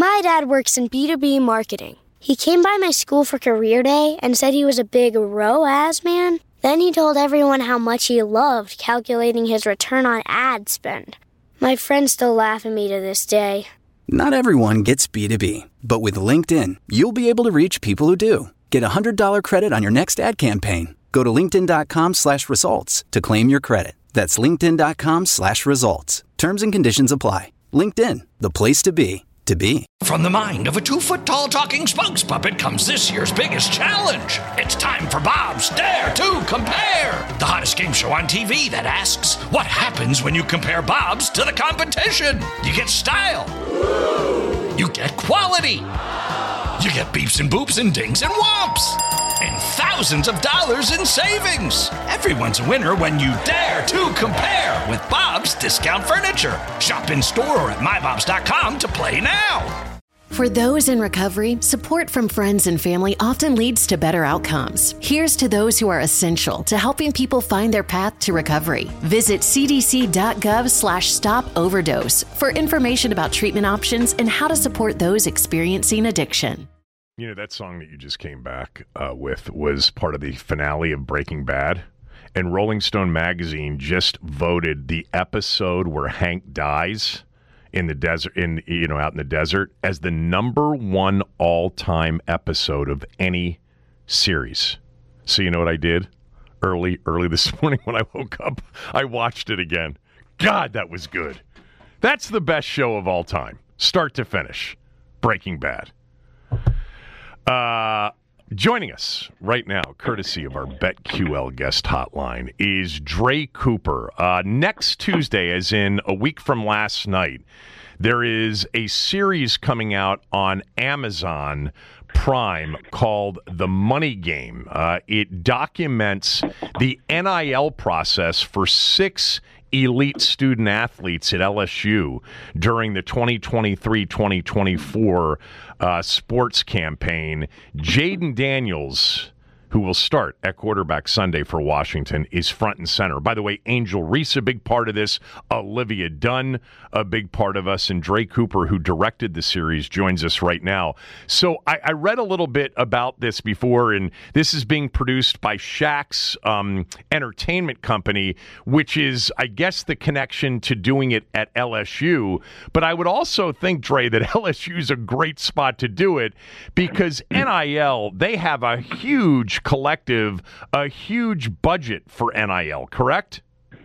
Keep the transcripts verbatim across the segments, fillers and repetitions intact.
My dad works in B two B marketing. He came by my school for career day and said he was a big R O A S man. Then he told everyone how much he loved calculating his return on ad spend. My friends still laugh at me to this day. Not everyone gets B two B, but with LinkedIn, you'll be able to reach people who do. Get a one hundred dollars credit on your next ad campaign. Go to linkedin.com slash results to claim your credit. That's linkedin.com slash results. Terms and conditions apply. LinkedIn, the place to be, to be. From the mind of a two-foot-tall talking spokes puppet comes this year's biggest challenge. It's time for Bob's Dare to Compare, the hottest game show on T V that asks, what happens when you compare Bob's to the competition? You get style. You get quality. You get beeps and boops and dings and whomps. And thousands of dollars in savings. Everyone's a winner when you dare to compare with Bob's Discount Furniture. Shop in store or at my bobs dot com to play now. For those in recovery, support from friends and family often leads to better outcomes. Here's to those who are essential to helping people find their path to recovery. Visit cdc.gov slash stop overdose for information about treatment options and how to support those experiencing addiction. You know, that song that you just came back uh, with was part of the finale of Breaking Bad. And Rolling Stone magazine just voted the episode where Hank dies in the desert, in you know, out in the desert, as the number one all-time episode of any series. So you know what I did early, early this morning when I woke up? I watched it again. God, that was good. That's the best show of all time, start to finish. Breaking Bad. Uh, joining us right now, courtesy of our BetQL guest hotline, is Dre Cooper. Uh, next Tuesday, as in a week from last night, there is a series coming out on Amazon Prime called The Money Game. Uh, it documents the N I L process for six elite student athletes at L S U during the twenty twenty-three twenty twenty-four uh, sports campaign. Jaden Daniels, who will start at quarterback Sunday for Washington, is front and center. By the way, Angel Reese, a big part of this. Olivia Dunn, a big part of us. And Dre Cooper, who directed the series, joins us right now. So I, I read a little bit about this before, and this is being produced by Shaq's um, entertainment company, which is, I guess, the connection to doing it at L S U. But I would also think, Dre, that L S U is a great spot to do it because N I L, they have a huge collective, a huge budget for N I L, correct?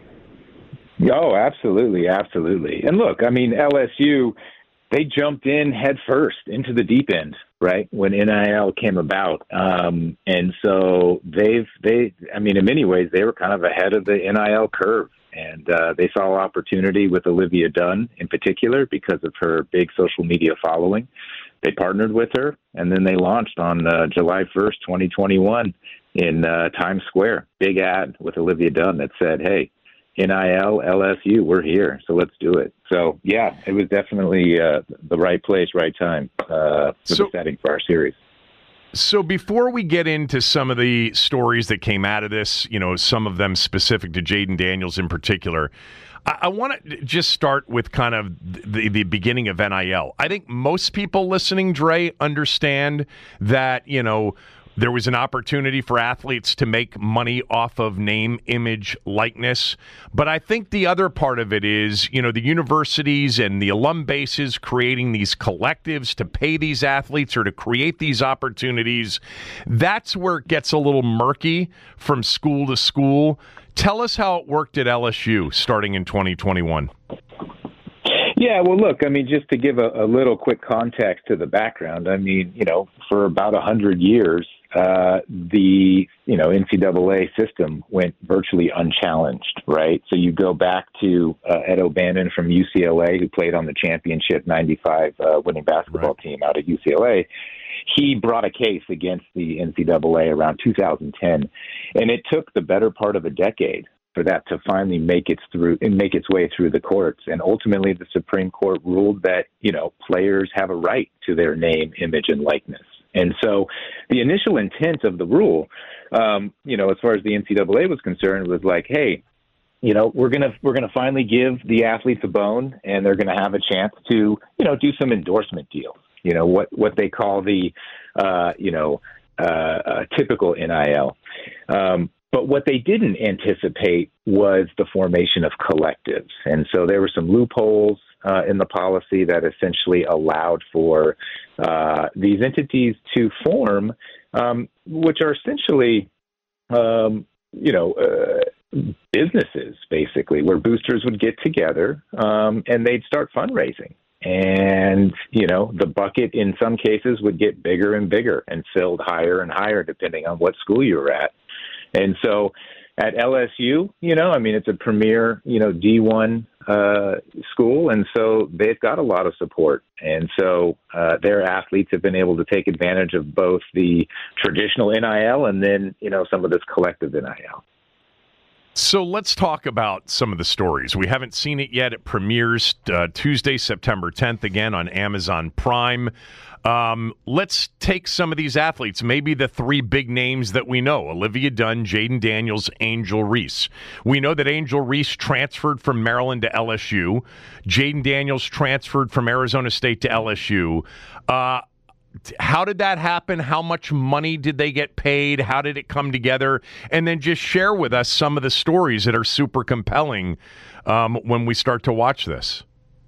Oh, absolutely, absolutely. And look, I mean, L S U, they jumped in head first into the deep end, right, when N I L came about. Um, and so they've, they, I mean, in many ways, they were kind of ahead of the N I L curve. And uh, they saw opportunity with Olivia Dunn in particular because of her big social media following. They partnered with her, and then they launched on uh, July first, twenty twenty-one in uh, Times Square. Big ad with Olivia Dunn that said, hey, N I L, L S U, we're here, so let's do it. So, yeah, it was definitely uh, the right place, right time uh, for so, the setting for our series. So before we get into some of the stories that came out of this, you know, some of them specific to Jaden Daniels in particular, I, I want to just start with kind of the, the beginning of N I L. I think most people listening, Dre, understand that, you know, there was an opportunity for athletes to make money off of name, image, likeness. But I think the other part of it is, you know, the universities and the alum bases creating these collectives to pay these athletes or to create these opportunities. That's where it gets a little murky from school to school. Tell us how it worked at L S U starting in twenty twenty-one. Yeah, well, look, I mean, just to give a, a little quick context to the background, I mean, you know, for about one hundred years, uh, the, you know, N C double A system went virtually unchallenged, right? So you go back to uh, Ed O'Bannon from U C L A, who played on the championship ninety-five uh, winning basketball right. team out at U C L A. He brought a case against the N C double A around two thousand ten, and it took the better part of a decade for that to finally make its through and make its way through the courts. And ultimately, the Supreme Court ruled that, you know, players have a right to their name, image, and likeness. And so the initial intent of the rule, um, you know, as far as the N C double A was concerned, was like, hey, you know, we're going to we're going to finally give the athletes a bone, and they're going to have a chance to, you know, do some endorsement deals. you know, what, what they call the, uh, you know, uh, uh, typical N I L. Um, but what they didn't anticipate was the formation of collectives. And so there were some loopholes uh, in the policy that essentially allowed for uh, these entities to form, um, which are essentially, um, you know, uh, businesses, basically, where boosters would get together um, and they'd start fundraising. And, you know, the bucket in some cases would get bigger and bigger and filled higher and higher, depending on what school you were at. And so at L S U, you know, I mean, it's a premier, you know, D one uh, school. And so they've got a lot of support. And so uh, their athletes have been able to take advantage of both the traditional N I L and then, you know, some of this collective N I L. So let's talk about some of the stories. We haven't seen it yet. It premieres uh, Tuesday, September tenth, again on Amazon Prime. Um, let's take some of these athletes, maybe the three big names that we know, Olivia Dunn, Jayden Daniels, Angel Reese. We know that Angel Reese transferred from Maryland to L S U. Jayden Daniels transferred from Arizona State to L S U. Uh, How did that happen? How much money did they get paid? How did it come together? And then just share with us some of the stories that are super compelling um, when we start to watch this.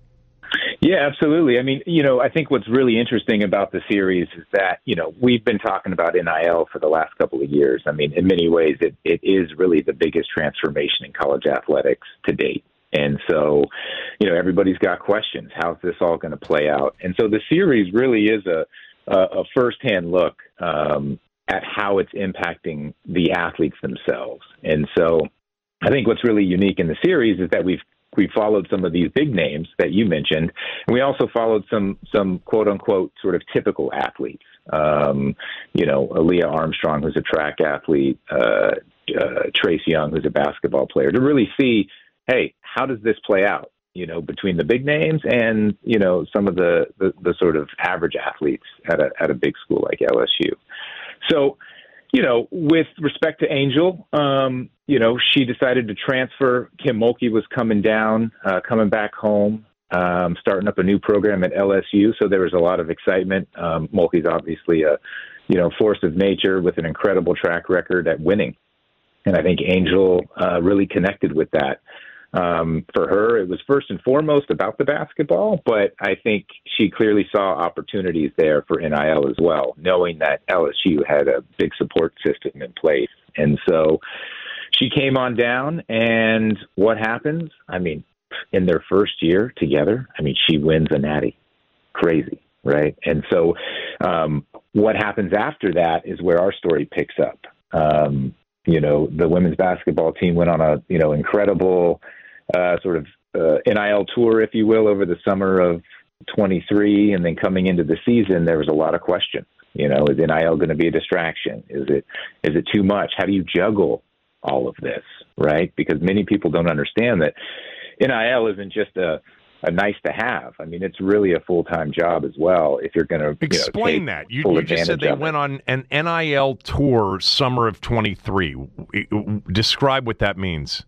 Yeah, absolutely. I mean, you know, I think what's really interesting about the series is that, you know, we've been talking about N I L for the last couple of years. I mean, in many ways, it, it is really the biggest transformation in college athletics to date. And so, you know, everybody's got questions. How's this all going to play out? And so the series really is a a firsthand look um, at how it's impacting the athletes themselves. And so I think what's really unique in the series is that we've we followed some of these big names that you mentioned, and we also followed some some quote unquote sort of typical athletes. Um, you know, Aaliyah Armstrong, who's a track athlete, uh, uh, Trace Young, who's a basketball player, to really see, hey, how does this play out? You know, between the big names and, you know, some of the, the, the sort of average athletes at a at a big school like L S U. So, you know, with respect to Angel, um, you know, she decided to transfer. Kim Mulkey was coming down, uh, coming back home, um, starting up a new program at L S U. So there was a lot of excitement. Um, Mulkey's obviously a, you know, force of nature with an incredible track record at winning. And I think Angel uh, really connected with that. Um, for her, it was first and foremost about the basketball, but I think she clearly saw opportunities there for N I L as well, knowing that L S U had a big support system in place. And so she came on down, and what happens? I mean, in their first year together, I mean, she wins a natty. Crazy, right? And so um, what happens after that is where our story picks up. Um, you know, the women's basketball team went on a, you know, incredible Uh, sort of uh, N I L tour, if you will, over the summer of twenty-three. And then coming into the season, there was a lot of questions. You know, is N I L going to be a distraction? Is it is it too much? How do you juggle all of this, right? Because many people don't understand that N I L isn't just a, a nice to have. I mean, it's really a full-time job as well if you're going to explain you know, that. You, you just said they went on an N I L tour summer of twenty-three. Describe what that means.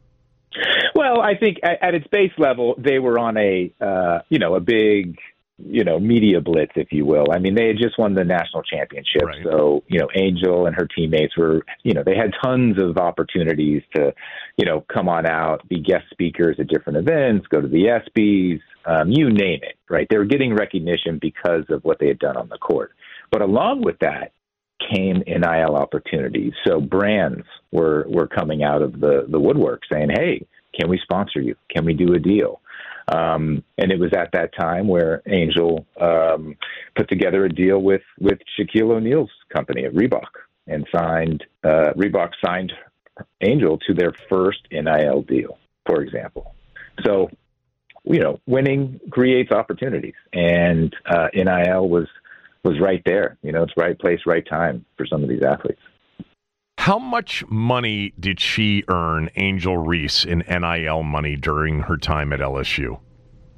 Well, I think at, at its base level, they were on a, uh, you know, a big, you know, media blitz, if you will. I mean, they had just won the national championship. Right. So, you know, Angel and her teammates were, you know, they had tons of opportunities to, you know, come on out, be guest speakers at different events, go to the ESPYs, um, you name it, right? They were getting recognition because of what they had done on the court. But along with that came N I L opportunities. So brands were, were coming out of the, the woodwork saying, hey, can we sponsor you? Can we do a deal? Um, and it was at that time where Angel um, put together a deal with, with Shaquille O'Neal's company at Reebok and signed, uh, Reebok signed Angel to their first N I L deal, for example. So, you know, winning creates opportunities, and uh, N I L was, was right there. You know, it's right place, right time for some of these athletes. How much money did she earn, Angel Reese, in N I L money during her time at L S U?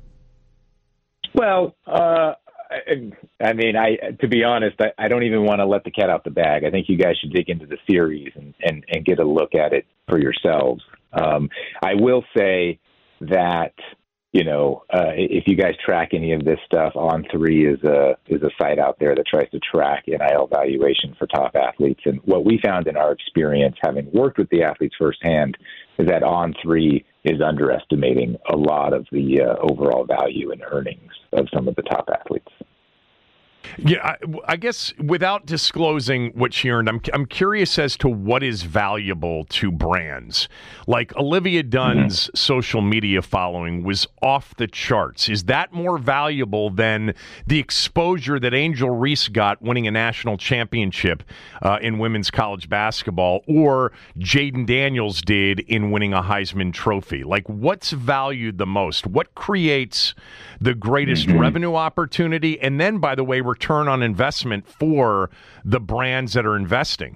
Well, uh, I, I mean, I to be honest, I, I don't even want to let the cat out the bag. I think you guys should dig into the series and, and, and get a look at it for yourselves. Um, I will say that you know, uh, if you guys track any of this stuff, On three is a is a site out there that tries to track N I L valuation for top athletes. And what we found in our experience, having worked with the athletes firsthand, is that On three is underestimating a lot of the uh, overall value and earnings of some of the top athletes. Yeah, I, I guess without disclosing what she earned, I'm I'm curious as to what is valuable to brands. Like Olivia Dunn's mm-hmm. social media following was off the charts. Is that more valuable than the exposure that Angel Reese got winning a national championship uh, in women's college basketball, or Jayden Daniels did in winning a Heisman Trophy? Like, what's valued the most? What creates the greatest mm-hmm. revenue opportunity? And then, by the way, return on investment for the brands that are investing?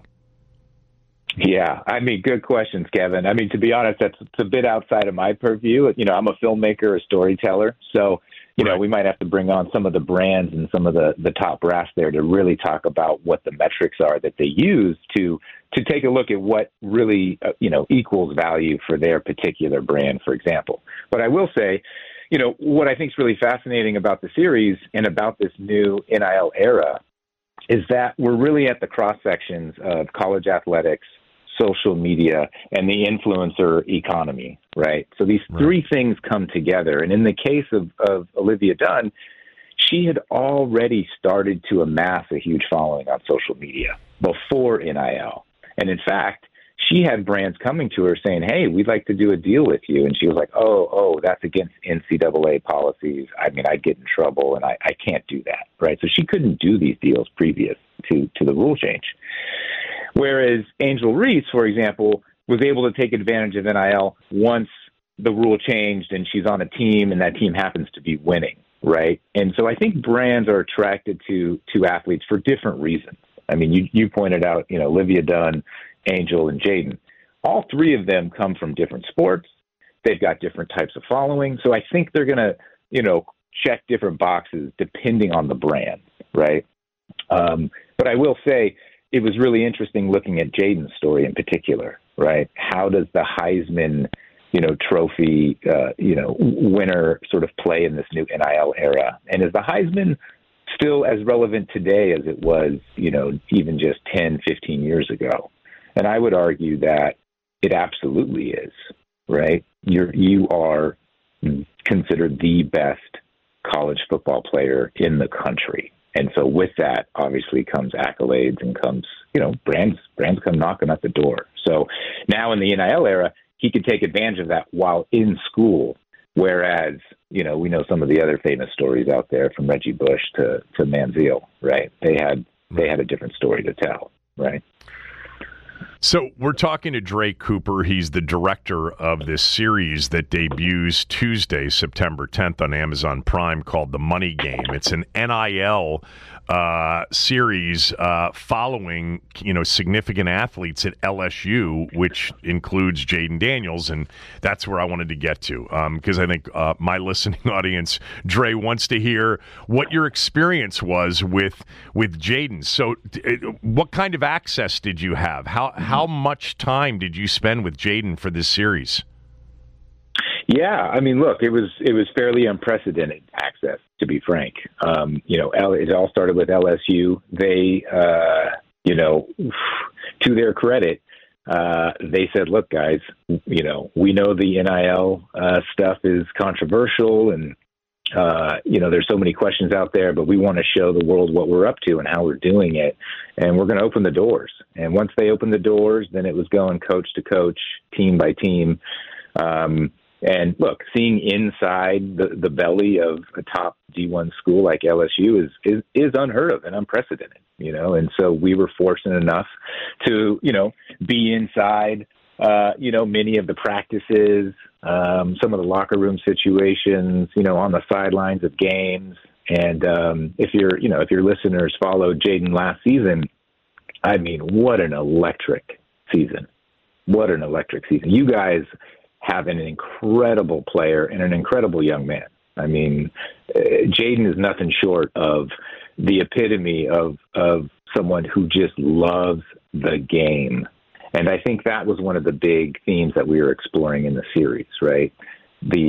Yeah, I mean, good questions, Kevin. I mean, to be honest, that's it's a bit outside of my purview. You know, I'm a filmmaker, a storyteller, so you right. know, we might have to bring on some of the brands and some of the, the top brass there to really talk about what the metrics are that they use to to take a look at what really uh, you know equals value for their particular brand, for example. But I will say, you know, what I think is really fascinating about the series and about this new N I L era is that we're really at the cross sections of college athletics, social media, and the influencer economy, right? So these right. three things come together. And in the case of, of Olivia Dunn, she had already started to amass a huge following on social media before N I L. And in fact, she had brands coming to her saying, hey, we'd like to do a deal with you. And she was like, oh, oh, that's against N C double A policies. I mean, I'd get in trouble, and I, I can't do that, right? So she couldn't do these deals previous to, to the rule change. Whereas Angel Reese, for example, was able to take advantage of N I L once the rule changed and she's on a team and that team happens to be winning, right? And so I think brands are attracted to to athletes for different reasons. I mean, you, you pointed out, you know, Olivia Dunn, Angel, and Jayden. All three of them come from different sports. They've got different types of following. So I think they're going to, you know, check different boxes depending on the brand, right? Um, but I will say it was really interesting looking at Jayden's story in particular, right? How does the Heisman, you know, trophy, uh, you know, winner sort of play in this new N I L era? And is the Heisman still as relevant today as it was, you know, even just ten, fifteen years ago? And I would argue that it absolutely is, right? You're, you are considered the best college football player in the country. And so with that, obviously, comes accolades and comes, you know, brands brands come knocking at the door. So now in the N I L era, he could take advantage of that while in school. Whereas, you know, we know some of the other famous stories out there, from Reggie Bush to, to Manziel, right? They had they had a different story to tell, right? So we're talking to Dre Cooper. He's the director of this series that debuts Tuesday, September tenth on Amazon Prime, called The Money Game. It's an N I L uh, series uh, following, you know, significant athletes at L S U, which includes Jayden Daniels, and that's where I wanted to get to, because um, I think uh, my listening audience, Dre, wants to hear what your experience was with with Jayden. So, d- what kind of access did you have? How how much time did you spend with Jayden for this series? Yeah, I mean, look, it was it was fairly unprecedented access, to be frank. Um, you know, L, it all started with L S U. They, uh, you know, to their credit, uh, they said, "Look, guys, you know, we know the N I L uh, stuff is controversial, and uh, you know, there's so many questions out there, but we want to show the world what we're up to and how we're doing it, and we're going to open the doors." And once they opened the doors, then it was going coach to coach, team by team. Um, And look, seeing inside the, the belly of a top D one school like L S U is, is, is unheard of and unprecedented, you know, and so we were fortunate enough to, you know, be inside, uh, you know, many of the practices, um, some of the locker room situations, you know, on the sidelines of games. And um, if you're, you know, if your listeners followed Jayden last season, I mean, what an electric season. What an electric season. You guys have an incredible player and an incredible young man. I mean, uh, Jayden is nothing short of the epitome of of someone who just loves the game. And I think that was one of the big themes that we were exploring in the series, right? The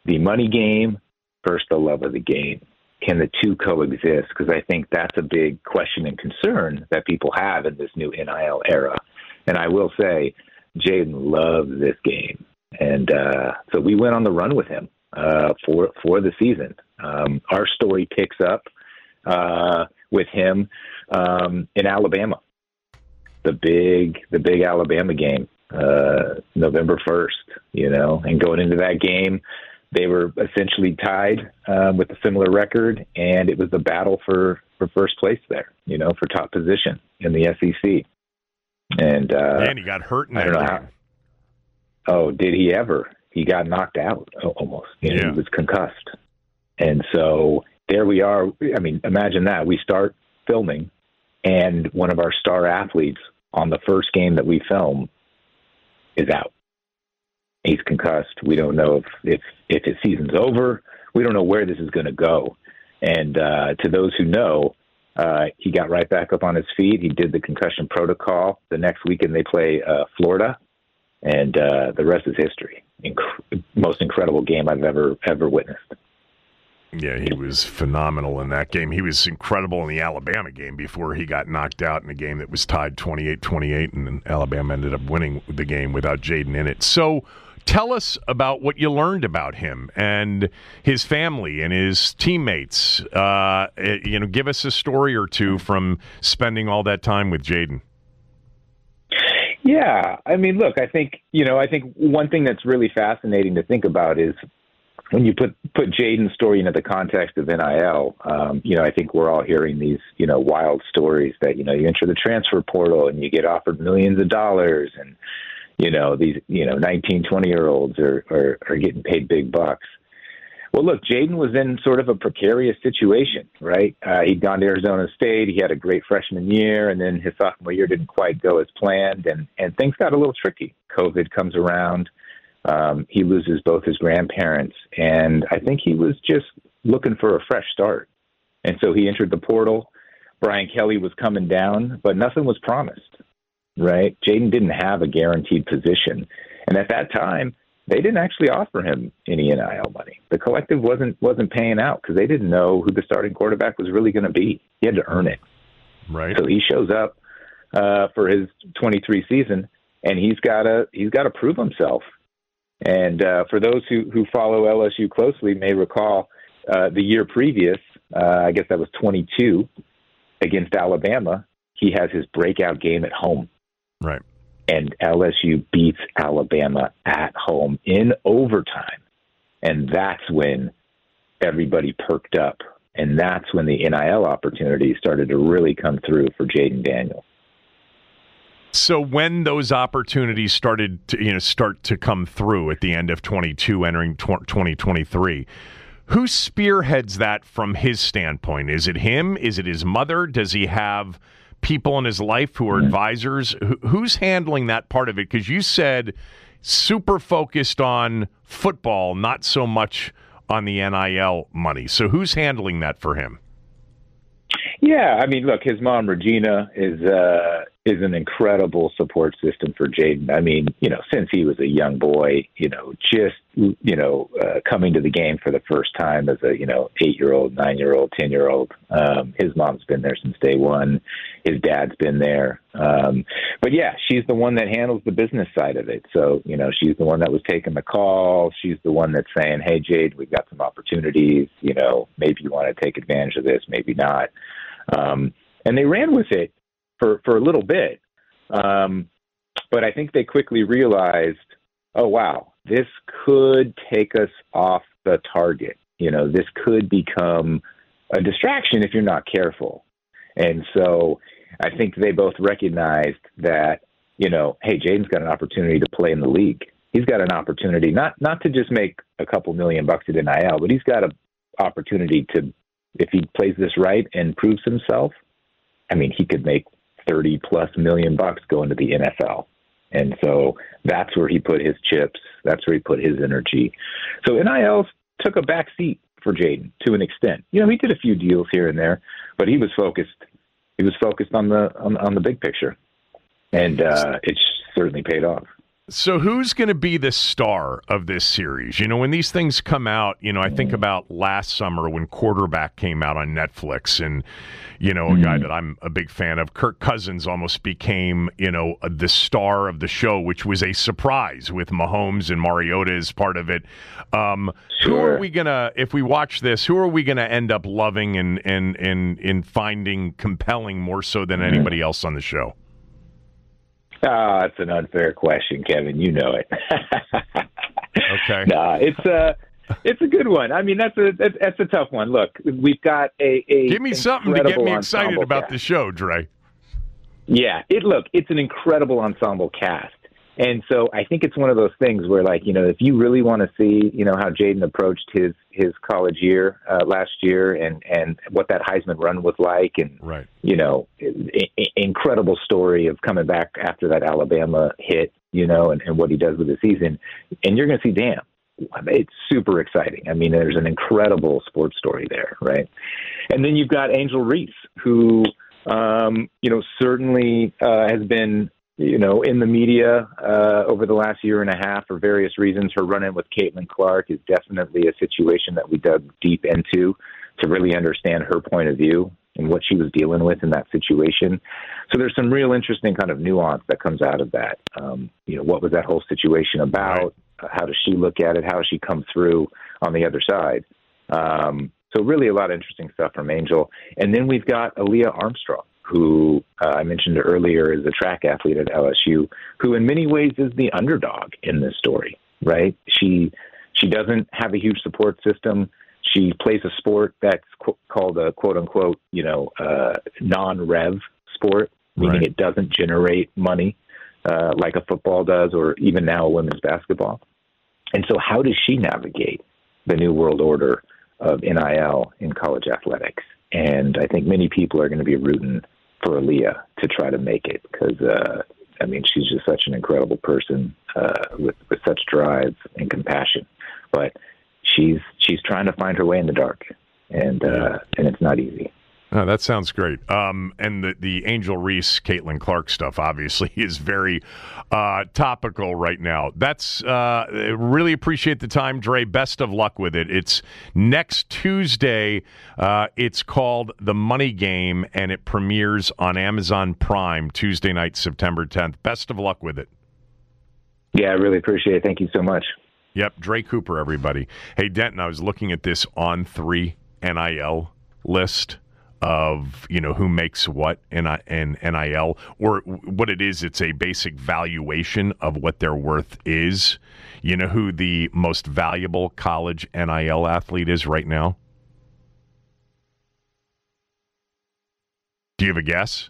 the money game versus the love of the game. Can the two coexist? Because I think that's a big question and concern that people have in this new N I L era. And I will say, Jaden loves this game. And uh, so we went on the run with him uh, for for the season. Um, our story picks up uh, with him um, in Alabama, the big the big Alabama game, uh, November first. You know, and going into that game, they were essentially tied um, with a similar record, and it was the battle for, for first place there. You know, for top position in the S E C. And uh, and he got hurt in that I don't know game. How, oh, did he ever? He got knocked out almost. You know, yeah. He was concussed. And so there we are. I mean, imagine that. We start filming, and one of our star athletes on the first game that we film is out. He's concussed. We don't know if, if, if his season's over. We don't know where this is going to go. And uh, to those who know, uh, he got right back up on his feet. He did the concussion protocol. The next weekend they play uh, Florida, and uh, the rest is history. Inc- most incredible game I've ever ever witnessed. Yeah, he was phenomenal in that game. He was incredible in the Alabama game before he got knocked out in a game that was tied twenty-eight twenty-eight, and then Alabama ended up winning the game without Jaden in it. So tell us about what you learned about him and his family and his teammates. Uh, you know, give us a story or two from spending all that time with Jaden. Yeah, I mean, look, I think, you know, I think one thing that's really fascinating to think about is when you put, put Jaden's story into the context of N I L, um, you know, I think we're all hearing these, you know, wild stories that, you know, you enter the transfer portal and you get offered millions of dollars, and, you know, these, you know, nineteen, twenty-year-olds are, are, are getting paid big bucks. Well, look, Jaden was in sort of a precarious situation, right? Uh, he'd gone to Arizona State. He had a great freshman year, and then his sophomore year didn't quite go as planned, and, and things got a little tricky. COVID comes around. Um, he loses both his grandparents, and I think he was just looking for a fresh start. And so he entered the portal. Brian Kelly was coming down, but nothing was promised, right? Jaden didn't have a guaranteed position. And at that time, they didn't actually offer him any N I L money. The collective wasn't wasn't paying out because they didn't know who the starting quarterback was really going to be. He had to earn it. Right. So he shows up uh, for his twenty-three season, and he's got to he's got to prove himself. And uh, for those who, who follow L S U closely, may recall uh, the year previous, uh, I guess that was twenty-two, against Alabama, he has his breakout game at home. Right. And L S U beats Alabama at home in overtime. And that's when everybody perked up. And that's when the N I L opportunities started to really come through for Jaden Daniels. So when those opportunities started to, you know, start to come through at the end of twenty-two, entering twenty twenty-three, who spearheads that from his standpoint? Is it him? Is it his mother? Does he have people in his life who are mm-hmm. advisors? Who's handling that part of it? Because you said super focused on football, not so much on the N I L money. So who's handling that for him? Yeah, I mean, look, his mom, Regina, is uh, is an incredible support system for Jaden. I mean, you know, since he was a young boy, you know, just, you know, uh, coming to the game for the first time as a, you know, eight-year-old, nine-year-old, ten-year-old. Um, his mom's been there since day one. His dad's been there. Um, but, yeah, she's the one that handles the business side of it. So, you know, she's the one that was taking the call. She's the one that's saying, hey, Jade, we've got some opportunities. You know, maybe you want to take advantage of this, maybe not. Um, and they ran with it for, for a little bit. Um, but I think they quickly realized, oh, wow, this could take us off the target. You know, this could become a distraction if you're not careful. And so I think they both recognized that, you know, hey, Jaden's got an opportunity to play in the league. He's got an opportunity not, not to just make a couple million bucks at N I L, but he's got an opportunity to, if he plays this right and proves himself, I mean, he could make thirty plus million bucks going to the N F L. And so that's where he put his chips. That's where he put his energy. So N I L took a back seat for Jaden to an extent. You know, he did a few deals here and there, but he was focused. He was focused on the on, on the big picture, and uh, it's certainly paid off. so who's going to be the star of this series? You know, when these things come out, you know, I think about last summer when Quarterback came out on Netflix, and, you know, a guy that I'm a big fan of, Kirk Cousins, almost became, you know, the star of the show, which was a surprise with Mahomes and Mariota as part of it. Um, sure. Who are we going to, if we watch this, who are we going to end up loving and, and, and, and finding compelling more so than anybody else on the show? Oh, that's an unfair question, Kevin. You know it. Okay. Nah, it's a it's a good one. I mean, that's a that's, that's a tough one. Look, we've got a, a give me something to get me excited about cast. The show, Dre. Yeah, it look, it's an incredible ensemble cast. And so I think it's one of those things where, like, you know, if you really want to see, you know, how Jaden approached his, his college year uh, last year and, and what that Heisman run was like, and, right. you know, I- I- incredible story of coming back after that Alabama hit, you know, and, and what he does with the season. And you're going to see, damn, it's super exciting. I mean, there's an incredible sports story there, right? And then you've got Angel Reese, who, um, you know, certainly uh, has been, you know, in the media uh, over the last year and a half for various reasons. Her run-in with Caitlin Clark is definitely a situation that we dug deep into to really understand her point of view and what she was dealing with in that situation. So there's some real interesting kind of nuance that comes out of that. Um, you know, what was that whole situation about? Right. How does she look at it? How does she come through on the other side? Um, so really a lot of interesting stuff from Angel. And then we've got Aaliyah Armstrong, who uh, I mentioned earlier is a track athlete at L S U, who in many ways is the underdog in this story, right? She she doesn't have a huge support system. She plays a sport that's qu- called a quote-unquote, you know, uh, non-rev sport, meaning right. It doesn't generate money uh, like a football does, or even now women's basketball. And so how does she navigate the new world order of N I L in college athletics? And I think many people are going to be rooting for Aaliyah to try to make it because, uh, I mean, she's just such an incredible person uh, with, with such drive and compassion. But she's she's trying to find her way in the dark, and uh, and it's not easy. Oh, that sounds great. Um, and the, the Angel Reese, Caitlin Clark stuff obviously is very uh, topical right now. That's uh, really appreciate the time, Dre. Best of luck with it. It's next Tuesday. Uh, it's called The Money Game, and it premieres on Amazon Prime Tuesday night, September tenth. Best of luck with it. Yeah, I really appreciate it. Thank you so much. Yep, Dre Cooper, everybody. Hey, Denton, I was looking at this On three N I L list of, you know, who makes what in N I L, or what it is, it's a basic valuation of what their worth is. You know who the most valuable college N I L athlete is right now? Do you have a guess?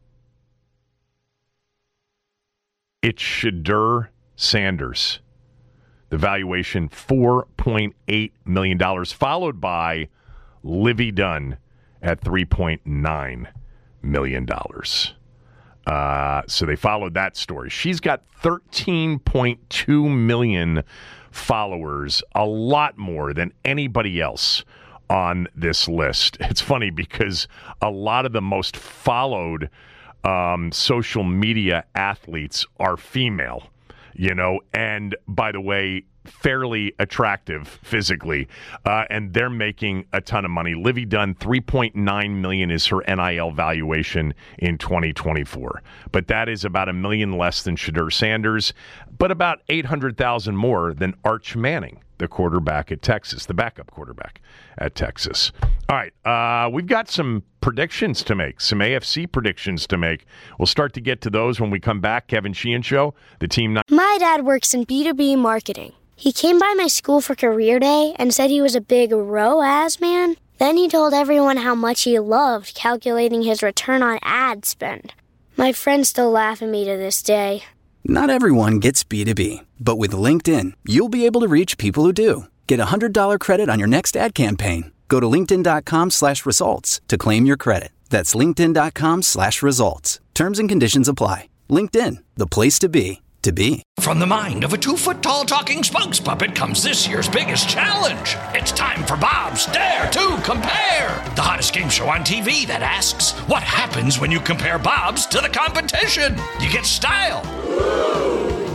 It's Shedeur Sanders. The valuation, four point eight million dollars, followed by Livy Dunn at three point nine million dollars. Uh, so they followed that story. She's got thirteen point two million followers, a lot more than anybody else on this list. It's funny because a lot of the most followed um, social media athletes are female. You know, and by the way, fairly attractive physically, uh, and they're making a ton of money. Livy Dunn, three point nine million dollars is her N I L valuation in twenty twenty-four, but that is about a million less than Shedeur Sanders, but about eight hundred thousand more than Arch Manning, the quarterback at Texas, the backup quarterback at Texas. All right, uh, we've got some predictions to make, some A F C predictions to make. We'll start to get to those when we come back. Kevin Sheehan Show, the team. Nine- My dad works in B two B marketing. He came by my school for career day and said he was a big R O A S man. Then he told everyone how much he loved calculating his return on ad spend. My friends still laugh at me to this day. Not everyone gets B two B, but with LinkedIn, you'll be able to reach people who do. Get a one hundred dollars credit on your next ad campaign. Go to linkedin.com slash results to claim your credit. That's linkedin.com slash results. Terms and conditions apply. LinkedIn, the place to be, to be. From the mind of a two-foot-tall talking Spunks puppet comes this year's biggest challenge. It's time for Bob's Dare to Compare, the hottest game show on T V that asks, what happens when you compare Bob's to the competition? You get style. You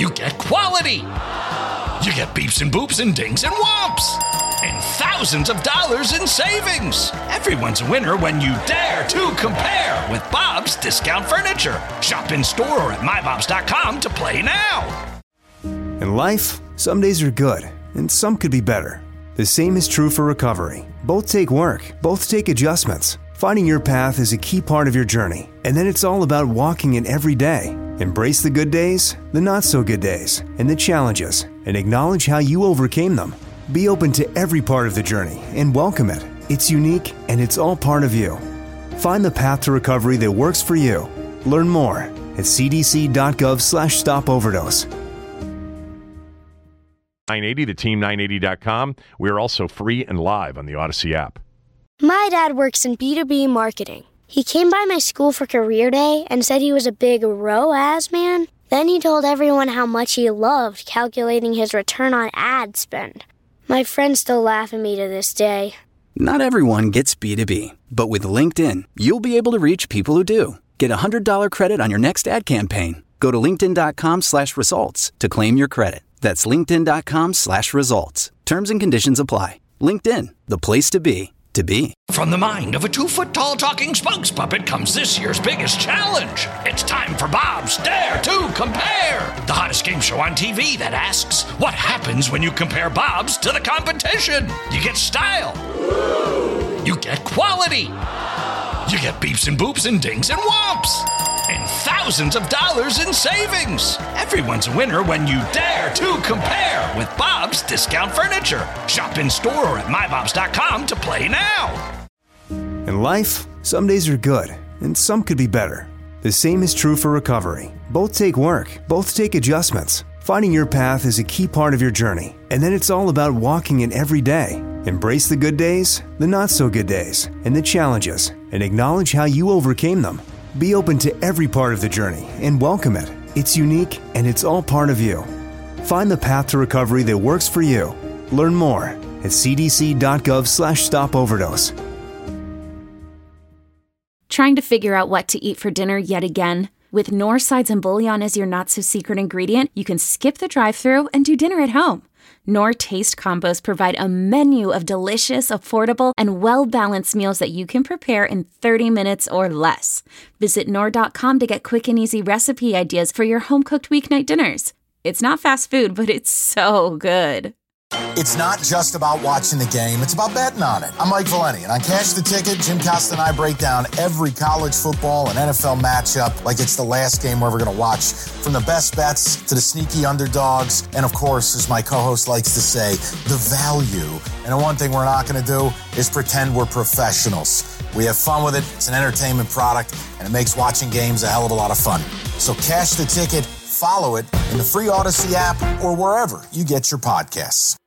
you get quality. You get beeps and boops and dings and whomps. And thousands of dollars in savings. Everyone's a winner when you dare to compare with Bob's Discount Furniture. Shop in store or at my bobs dot com to play now. In life, some days are good, and some could be better. The same is true for recovery. Both take work, both take adjustments. Finding your path is a key part of your journey, and then it's all about walking it every day. Embrace the good days, the not-so-good days, and the challenges, and acknowledge how you overcame them. Be open to every part of the journey and welcome it. It's unique, and it's all part of you. Find the path to recovery that works for you. Learn more at c d c dot gov slash stop overdose. nine eighty, the team nine eighty dot com. We're also free and live on the Odyssey app. My dad works in B two B marketing. He came by my school for career day and said he was a big R O A S man. Then he told everyone how much he loved calculating his return on ad spend. My friends still laugh at me to this day. Not everyone gets B two B, but with LinkedIn, you'll be able to reach people who do. Get a one hundred dollars credit on your next ad campaign. Go to linkedin dot com slash results to claim your credit. That's linkedin dot com slash results. Terms and conditions apply. LinkedIn, the place to be, to be. From the mind of a two-foot-tall talking Spunks puppet comes this year's biggest challenge. It's time for Bob's Dare to Compare, the hottest game show on T V that asks, what happens when you compare Bob's to the competition? You get style. You get quality. You get beeps and boops and dings and whomps. And thousands of dollars in savings. Everyone's a winner when you dare to compare with Bob's Discount Furniture. Shop in store or at my bobs dot com to play now. In life, some days are good, and some could be better. The same is true for recovery. Both take work, both take adjustments. Finding your path is a key part of your journey, and then it's all about walking it every day. Embrace the good days, the not-so-good days, and the challenges, and acknowledge how you overcame them. Be open to every part of the journey and welcome it. It's unique, and it's all part of you. Find the path to recovery that works for you. Learn more at c d c dot gov slash stop overdose. Trying to figure out what to eat for dinner yet again? With Knorr sides and bouillon as your not-so-secret ingredient, you can skip the drive-thru and do dinner at home. Knorr Taste Combos provide a menu of delicious, affordable, and well-balanced meals that you can prepare in thirty minutes or less. Visit Knorr dot com to get quick and easy recipe ideas for your home-cooked weeknight dinners. It's not fast food, but it's so good. It's not just about watching the game, it's about betting on it. I'm Mike Valeni, and on Cash the Ticket, Jim Costa and I break down every college football and N F L matchup like it's the last game we're ever going to watch. From the best bets to the sneaky underdogs, and of course, as my co-host likes to say, the value. And the one thing we're not going to do is pretend we're professionals. We have fun with it, it's an entertainment product, and it makes watching games a hell of a lot of fun. So Cash the Ticket, follow it in the free Odyssey app or wherever you get your podcasts.